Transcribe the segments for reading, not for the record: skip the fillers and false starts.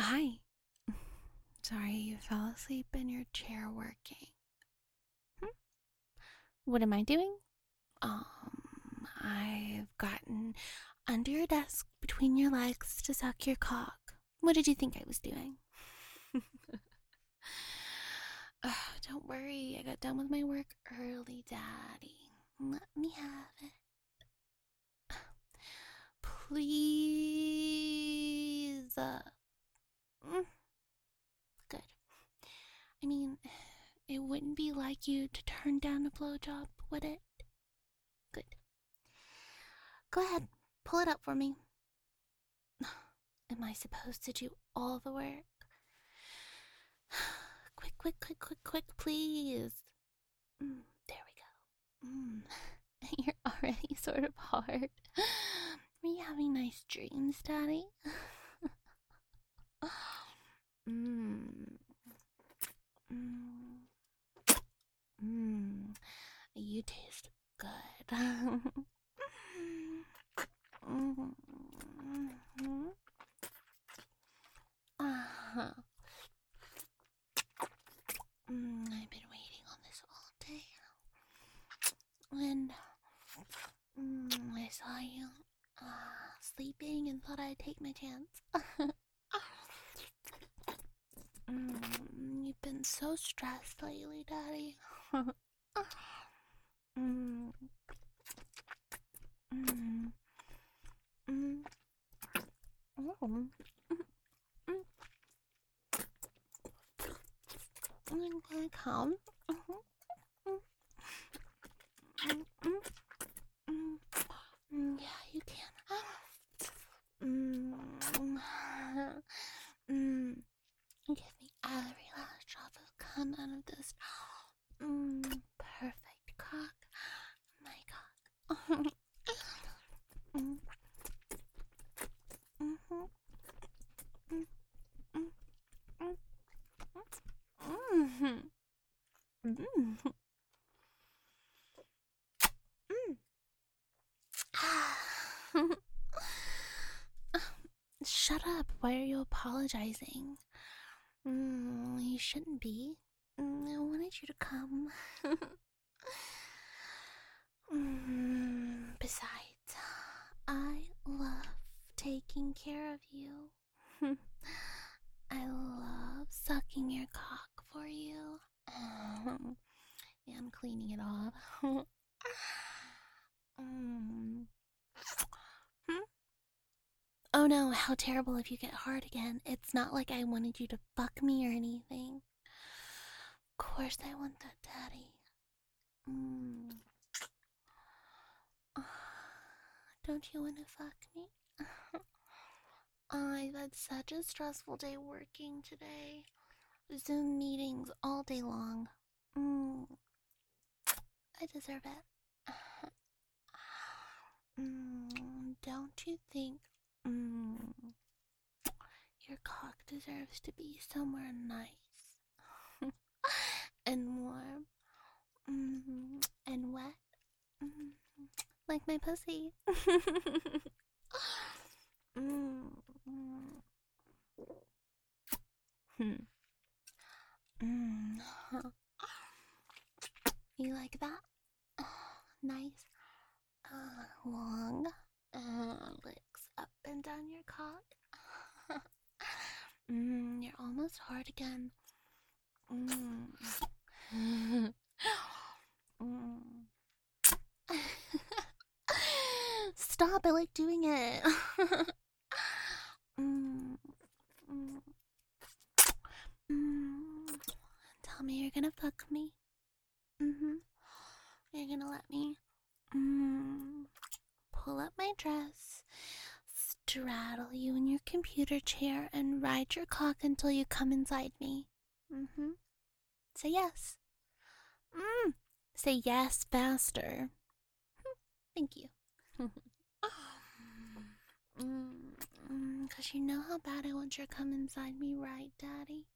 Hi. Sorry you fell asleep in your chair working. Hmm? What am I doing? I've gotten under your desk between your legs to suck your cock. What did you think I was doing? Don't worry, I got done with my work early, Daddy. Let me have it. Please. Good. I mean, it wouldn't be like you to turn down a blowjob, would it? Good. Go ahead, pull it up for me. Am I supposed to do all the work? Quick, please. There we go. You're already sort of hard. Were you having nice dreams, Daddy? Mmm. Mmm. Mmm. You taste good. Mm-hmm. Uh-huh. I've been waiting on this all day. And I saw you sleeping and thought I'd take my chance. You've been so stressed lately, Daddy. mm, mm, mm, oh. Okay, calm. Yeah, you can. Give me every last drop of cum out of this. Perfect cock. My cock. Shut up. Why are you apologizing? You shouldn't be. I wanted you to come. Besides, I love taking care of you. I love sucking your cock for you. And cleaning it off. Oh no, how terrible if you get hard again. It's not like I wanted you to fuck me or anything. Of course I want that, Daddy. Don't you want to fuck me? I've had such a stressful day working today. Zoom meetings all day long. I deserve it. Don't you think your cock deserves to be somewhere nice and warm and wet like my pussy? You like that? Nice, long licks up and down your cock. You're almost hard again. Stop, I like doing it. Tell me you're gonna fuck me. You're gonna let me pull up my dress, straddle you in your computer chair, and ride your cock until you come inside me. Say yes. Say yes faster. Thank you. Cause you know how bad I want your come inside me, right, Daddy?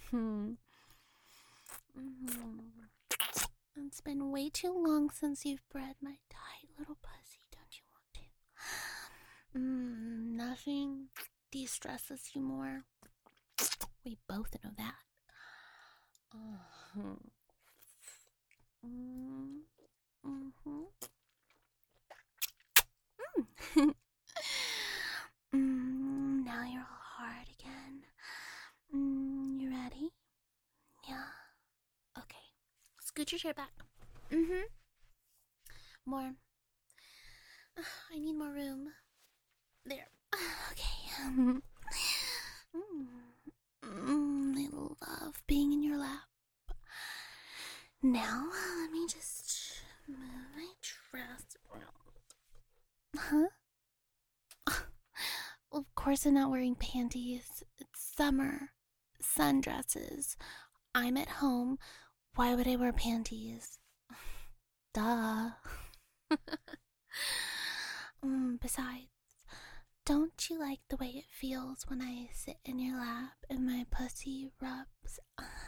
It's been way too long since you've bred my tight little pussy, don't you want to? Nothing de-stresses you more We both know that. Now you're all hard again. You ready? Yeah. Okay. Scoot your chair back. More. I need more room. There. Okay. I love being in your lap. Now, let me just move my dress around. Huh? Of course I'm not wearing panties. It's summer. Sundresses. I'm at home. Why would I wear panties? Duh. Besides, don't you like the way it feels when I sit in your lap and my pussy rubs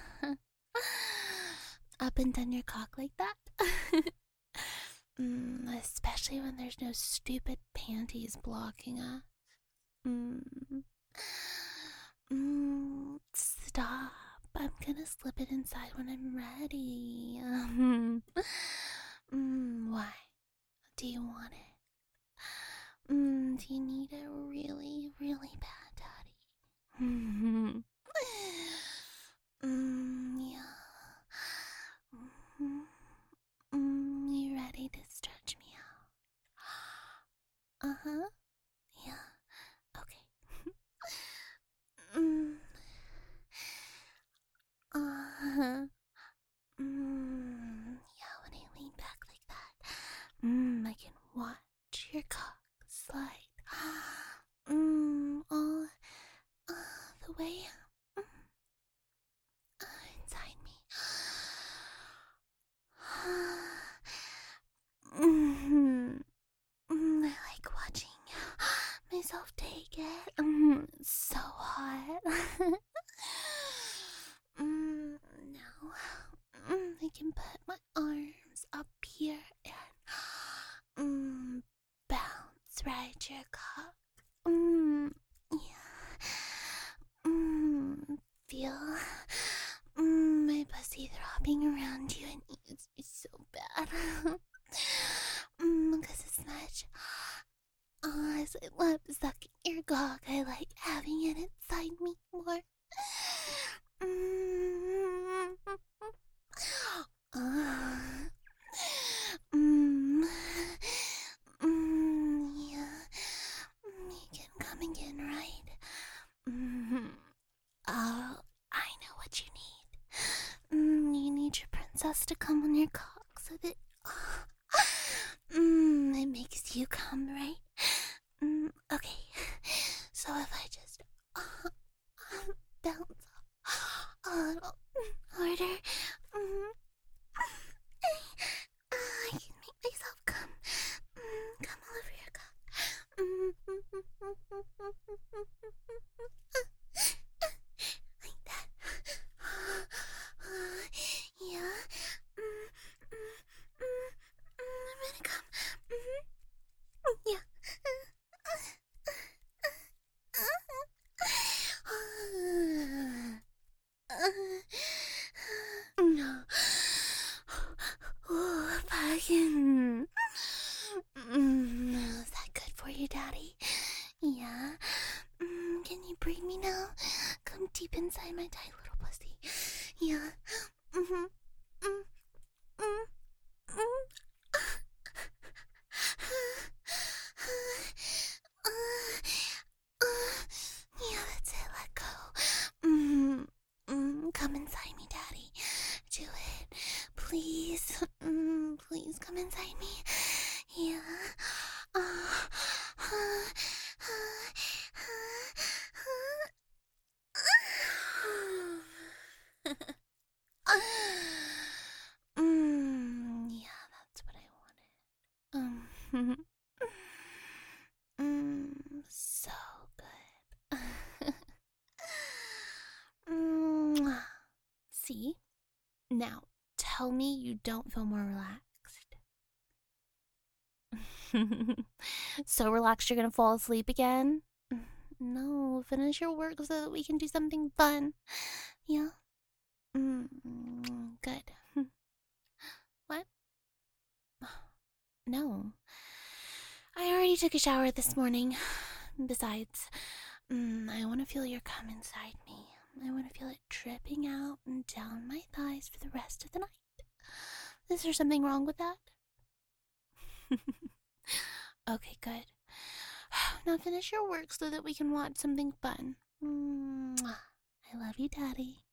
up and down your cock like that? Especially when there's no stupid panties blocking us. Stop. I'm gonna slip it inside when I'm ready. Why? Do you want it? Do you need it really, really bad, Daddy? Yeah. You ready to stretch me out? Yeah. Okay. Yeah, when I lean back like that, I can watch your cock slide. All the way inside me. I like watching myself take it. It's so hot. Now I can put my arms up here and bounce right your cock. Yeah. Feel my pussy throbbing around you, and it's so bad. Because as much as I love sucking your cock, I like having it inside me more. Yeah. You can come again, right? Oh, I know what you need. You need your princess to come on your cock so that it makes you come, right? Okay. So if I just bounce a little harder, I can make myself come all over your cock. Like that. Yeah. I'm gonna come. Yeah. No. Fucking. Is that good for you, Daddy? Yeah. Can you breathe me now? Come deep inside my tight little pussy. Yeah. Yeah, that's it. Let go. Come inside me, Daddy. Do it. Please. Please come inside me. Yeah. Yeah, that's what I wanted. So good. See? Now, tell me you don't feel more relaxed. So relaxed you're gonna fall asleep again? No, finish your work so that we can do something fun. Yeah? Good. What? No. I already took a shower this morning. Besides, I want to feel your cum inside me. I want to feel it dripping out and down my thighs for the rest of the night. Is there something wrong with that? Okay, good. Now finish your work so that we can watch something fun. I love you, Daddy.